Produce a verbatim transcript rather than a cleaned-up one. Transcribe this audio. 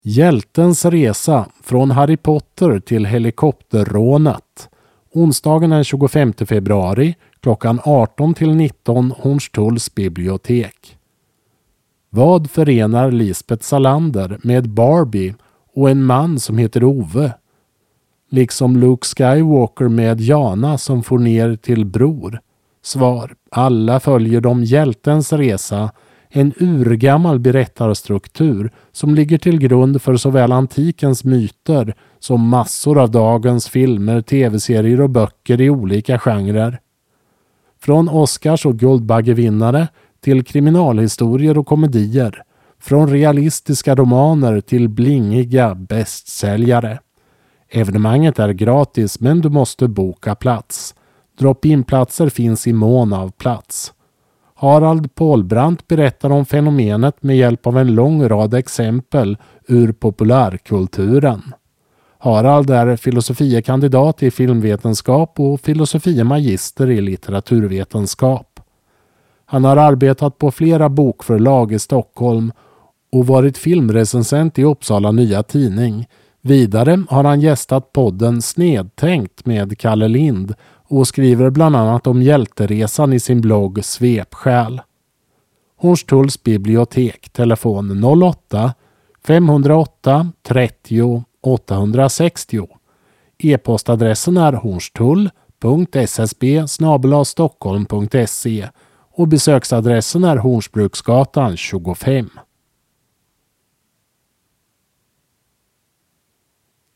Hjältens resa från Harry Potter till helikopterrånet. Onsdagen den tjugofemte februari klockan arton till nitton Hornstulls bibliotek. Vad förenar Lisbeth Salander med Barbie och en man som heter Ove? Liksom Luke Skywalker med Jana som får ner till Bror. Svar: alla följer de hjältens resa, en urgammal berättarstruktur som ligger till grund för såväl antikens myter som massor av dagens filmer, tv-serier och böcker i olika genrer. Från Oscars- och Guldbaggevinnare till kriminalhistorier och komedier, från realistiska romaner till blingiga bästsäljare. Evenemanget är gratis men du måste boka plats. Drop-in-platser finns i mån av plats. Harald Pålbrandt berättar om fenomenet med hjälp av en lång rad exempel ur populärkulturen. Harald är filosofiekandidat i filmvetenskap och filosofiemagister i litteraturvetenskap. Han har arbetat på flera bokförlag i Stockholm och varit filmrecensent i Uppsala Nya Tidning. Vidare har han gästat podden Snedtänkt med Kalle Lind och skriver bland annat om hjälteresan i sin blogg Svepsjäl. Hornstulls bibliotek, telefon noll åtta femhundraåtta trettio åttahundrasextio. E-postadressen är hornstull punkt s s b snabel-a stockholm punkt se och besöksadressen är Hornsbruksgatan tjugofem.